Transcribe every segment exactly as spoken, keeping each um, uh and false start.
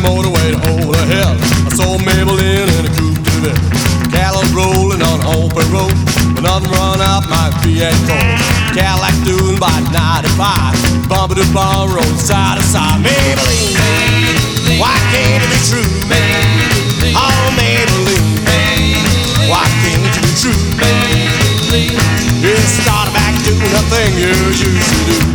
motorway to over the hill. I saw Maybelline in a coupe de ville. Cattle rolling on an open road, but nothing run out my V eight cold. Cadillac doing by ninety-five, bumper to bumper, roll side to side. Maybelline, Maybelline, why can't it be true? Maybelline, oh Maybelline, Maybelline, why can't it be true? Maybelline, you started back doing the thing you used to do.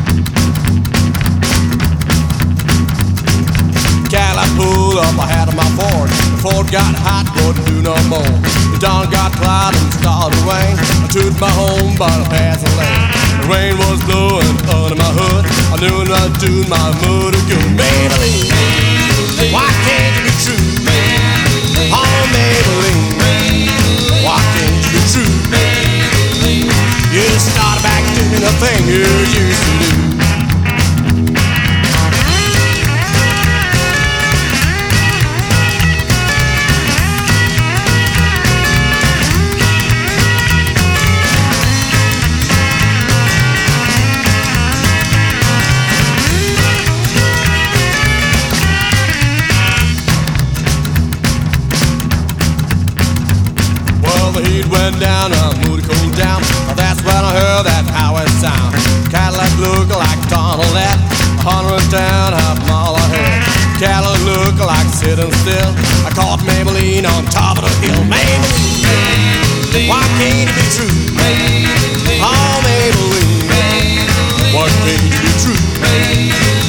Cadillac pulled up, I had my Ford. The Ford got hot, wouldn't do no more. The dawn got cloud and started to rain. I took my home by the passing lane. The rain was blowing under my hood. I knew I was doing my motor good. Maybelline, Maybelline, why can't it be true? Maybelline, oh Maybelline, Maybelline, why can't it be true? Maybelline, you started back doing the thing you used to do. Went down, I moved to cool down. That's when I heard that highway sound. Cadillac looked like Donald F. A hundred down, half a mile ahead. Cadillac looked like sitting still. I caught Maybelline on top of the hill. Maybelline, Maybelline, why can't it be true? Maybelline, oh Maybelline, Maybelline, why can't it be true? Maybelline,